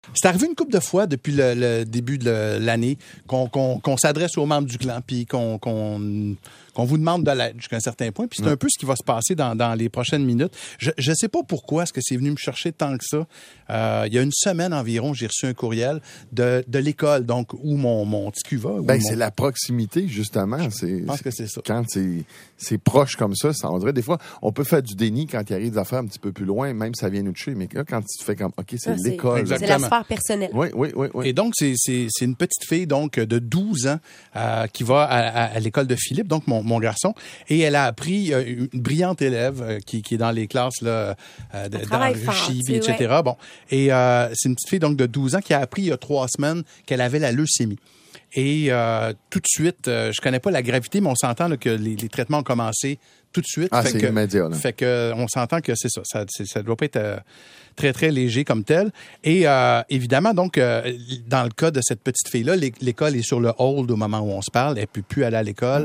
C'est arrivé une couple de fois depuis le début de l'année qu'on s'adresse aux membres du clan puis qu'on vous demande de l'aide jusqu'à un certain point. Puis c'est un peu ce qui va se passer dans les prochaines minutes. Je sais pas pourquoi est-ce que c'est venu me chercher tant que ça. Il y a une semaine environ, j'ai reçu un courriel de l'école, donc où mon petit cul va. C'est la proximité, justement. Je pense que c'est ça. Quand c'est proche comme ça, on dirait des fois, on peut faire du déni quand il arrive des affaires un petit peu plus loin, même si ça vient nous toucher. Mais là, quand tu te fais comme, OK, c'est l'école. C'est la sphère personnelle. Oui. Et donc, c'est une petite fille donc de 12 ans qui va à l'école de Philippe, donc mon garçon, et elle a appris une brillante élève qui est dans les classes là, d'enrichie, etc. Ouais. Bon, et c'est une petite fille donc de 12 ans qui a appris il y a 3 semaines qu'elle avait la leucémie. Et tout de suite, je connais pas la gravité, mais on s'entend là, que les traitements ont commencé tout de suite. C'est immédiat. Là. Fait que on s'entend que c'est ça. Ça doit pas être très, très léger comme tel. Et évidemment, donc, dans le cas de cette petite fille-là, l'école est sur le hold au moment où on se parle. Elle peut plus aller à l'école.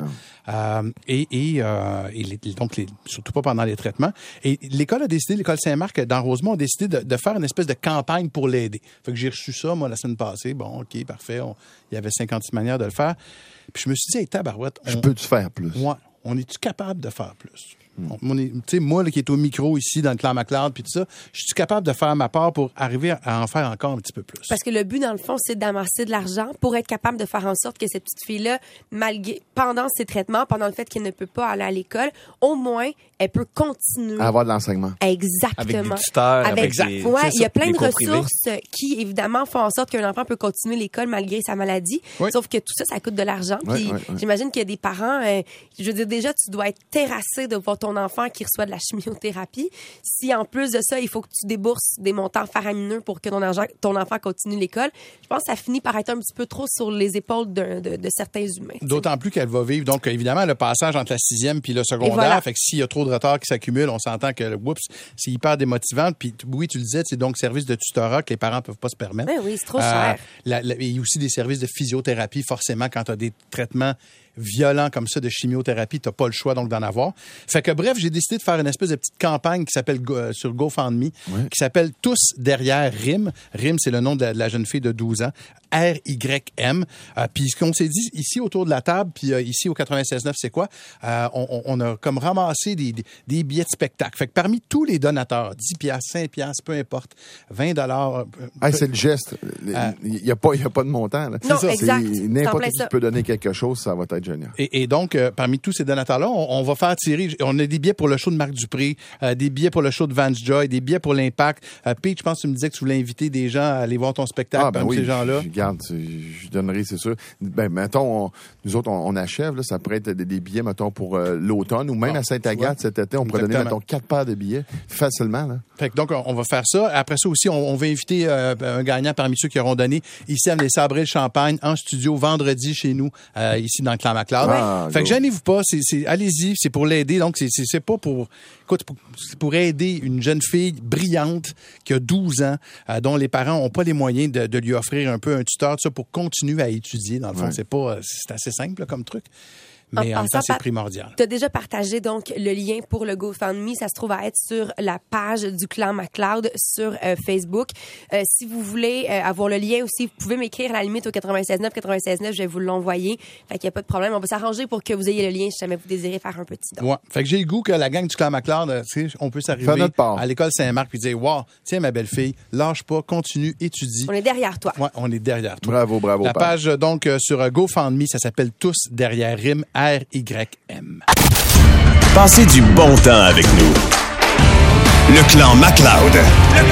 Donc, surtout pas pendant les traitements. Et l'école Saint-Marc dans Rosemont a décidé de faire une espèce de campagne pour l'aider. Fait que j'ai reçu ça, moi, la semaine passée. Bon, OK, parfait. Il y avait 56 manières de le faire. Puis je me suis dit, hey, tabarouette. Je peux-tu faire plus? Ouais. On est-tu capable de faire plus? Tu sais, moi, là, qui est au micro ici, dans le clan McLeod, puis tout ça, je suis capable de faire ma part pour arriver à en faire encore un petit peu plus. Parce que le but, dans le fond, c'est d'amasser de l'argent pour être capable de faire en sorte que cette petite fille-là, pendant ses traitements, pendant le fait qu'elle ne peut pas aller à l'école, au moins, elle peut continuer. À avoir de l'enseignement. Exactement. Avec des tuteurs, il y a plein de ressources qui, évidemment, font en sorte qu'un enfant peut continuer l'école malgré sa maladie. Oui. Sauf que tout ça, ça coûte de l'argent. Puis j'imagine qu'il y a des parents, je veux dire, déjà, tu dois être terrassé de voir ton enfant qui reçoit de la chimiothérapie. Si, en plus de ça, il faut que tu débourses des montants faramineux pour que ton enfant continue l'école, je pense que ça finit par être un petit peu trop sur les épaules de certains humains. D'autant plus qu'elle va vivre, donc, évidemment, le passage entre la 6e puis le secondaire. Voilà. Fait que s'il y a trop de retard qui s'accumule, on s'entend que, c'est hyper démotivant. Puis, oui, tu le disais, c'est donc service de tutorat que les parents peuvent pas se permettre. Oui, c'est trop cher. Il y a aussi des services de physiothérapie, forcément, quand tu as des traitements violent comme ça de chimiothérapie, t'as pas le choix donc d'en avoir. Fait que bref, j'ai décidé de faire une espèce de petite campagne qui s'appelle sur GoFundMe, qui s'appelle Tous derrière Rim. Rim, c'est le nom de la jeune fille de 12 ans. R-Y-M. Puis ce qu'on s'est dit ici autour de la table, puis ici au 96.9, c'est quoi? On a comme ramassé des billets de spectacle. Fait que parmi tous les donateurs, 10 piastres, 5 piastres, peu importe, 20 $. C'est le geste. Il y a pas de montant. Là. Non, c'est ça. Exact. N'importe qui peut donner quelque chose, ça va être génial. Et donc, parmi tous ces donateurs-là, on va faire tirer, on a des billets pour le show de Marc Dupré, des billets pour le show de Vance Joy, des billets pour l'Impact. Pete, je pense que tu me disais que tu voulais inviter des gens à aller voir ton spectacle parmi ces gens-là. Regarde, je donnerai, c'est sûr. Mettons, nous autres, on achève, là, ça pourrait être des billets, mettons, pour l'automne ou même à Sainte-Agathe cet été, on pourrait donner, mettons, 4 paires de billets facilement. Là. Fait que donc, on va faire ça. Après ça aussi, on va inviter un gagnant parmi ceux qui auront donné ici à les sabrer le champagne en studio vendredi chez nous, ici dans le clan McLeod. Fait que gênez-vous pas, allez-y, c'est pour l'aider. Donc, c'est pas pour... Écoute, c'est pour aider une jeune fille brillante qui a 12 ans, dont les parents n'ont pas les moyens de lui offrir un peu un tuteur, ça, pour continuer à étudier. Dans le fond, c'est assez simple là, comme truc. Mais en même temps, c'est primordial. Tu as déjà partagé donc le lien pour le GoFundMe. Ça se trouve à être sur la page du clan McLeod sur Facebook. Si vous voulez avoir le lien aussi, vous pouvez m'écrire à la limite au 96.9, je vais vous l'envoyer. Fait qu'il n'y a pas de problème. On va s'arranger pour que vous ayez le lien si jamais vous désirez faire un petit don. Ouais. Fait que j'ai le goût que la gang du clan McLeod, on peut s'arriver à l'école Saint-Marc et dire, wow, tiens ma belle fille, lâche pas, continue, étudie. On est derrière toi. Ouais, on est derrière toi. Bravo. La page donc sur GoFundMe, ça s'appelle Tous derrière Rim. R-Y-M. Passez du bon temps avec nous. Le clan McLeod.